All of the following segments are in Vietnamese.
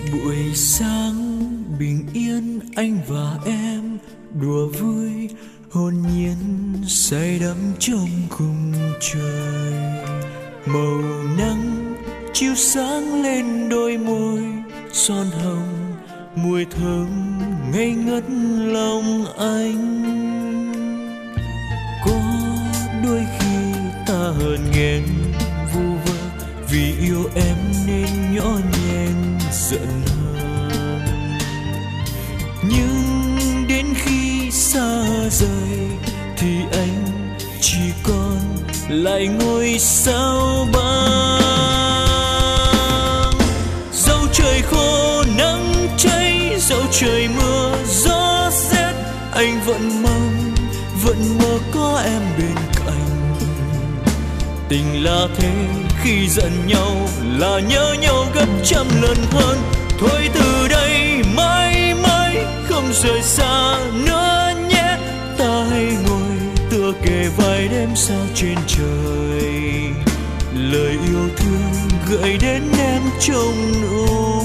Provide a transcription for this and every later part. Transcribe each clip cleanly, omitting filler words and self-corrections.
Buổi sáng bình yên anh và em đùa vui hồn nhiên say đắm trong khung trời. Màu nắng chiếu sáng lên đôi môi son hồng, mùi thơm ngây ngất lòng anh. Có đôi khi ta hờn ghen vu vơ vì yêu em nên nhỏ nhen giận hờn. Nhưng đến khi xa rời thì anh chỉ còn lại ngôi sao băng. Dẫu trời khô nắng cháy, dẫu trời mưa gió rét, anh vẫn mong vẫn mơ có em bên cạnh. Tình là thế, khi giận nhau là nhớ nhau gấp trăm lần hơn. Thôi từ đây mãi mãi không rời xa nữa nhé. Ta hãy ngồi tựa kề vai đêm sao trên trời. Lời yêu thương gửi đến em trong nụ.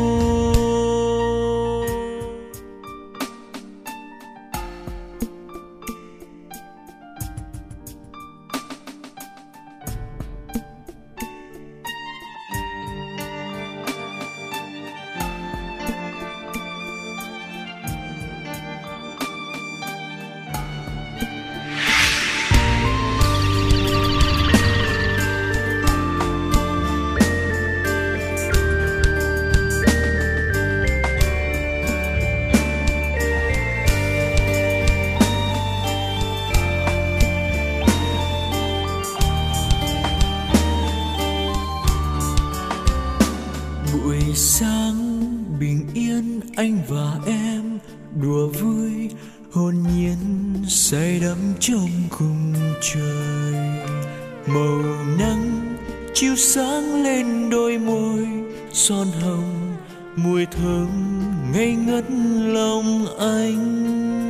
Buổi sáng bình yên anh và em đùa vui hồn nhiên say đắm trong khung trời. Màu nắng chiếu sáng lên đôi môi son hồng, mùi thơm ngây ngất lòng anh.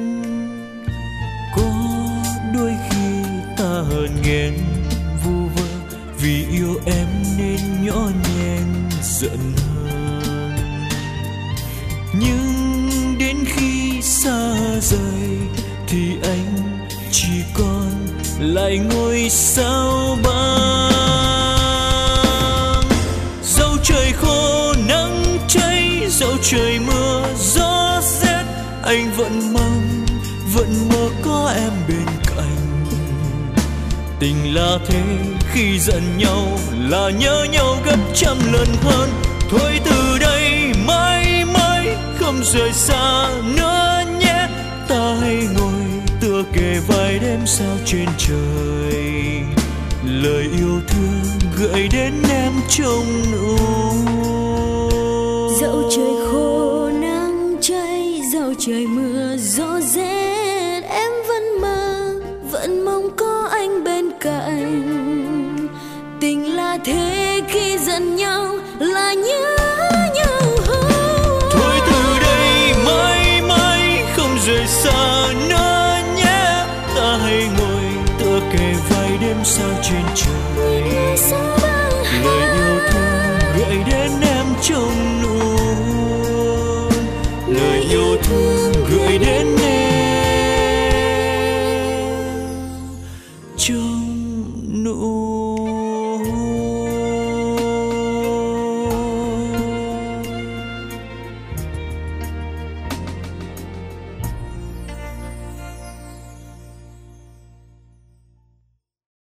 Có đôi khi ta hờn ghen vu vơ vì yêu em nên nhỏ nhen giận hờn. Nhưng đến khi xa rời thì anh chỉ còn lại ngôi sao băng. Dẫu trời khô nắng cháy, dẫu trời mưa gió rét, anh vẫn mong vẫn mơ có em bên cạnh. Tình là thế, khi giận nhau là nhớ nhau gấp trăm lần hơn. Thôi từ đây mãi mãi không rời xa nữa nhé. Ta hãy ngồi tựa kề vai đêm sao trên trời. Lời yêu thương gửi đến em trong nụ. Dẫu trời khô nắng cháy, dẫu trời mưa gió rét, em vẫn mơ vẫn mong có anh bên cạnh. Tình là thế, khi giận nhau là nhớ nhau hơn. Thôi từ đây mãi mãi không rời xa nữa nhé. Ta hãy ngồi tựa kề vai đêm sao trên trời.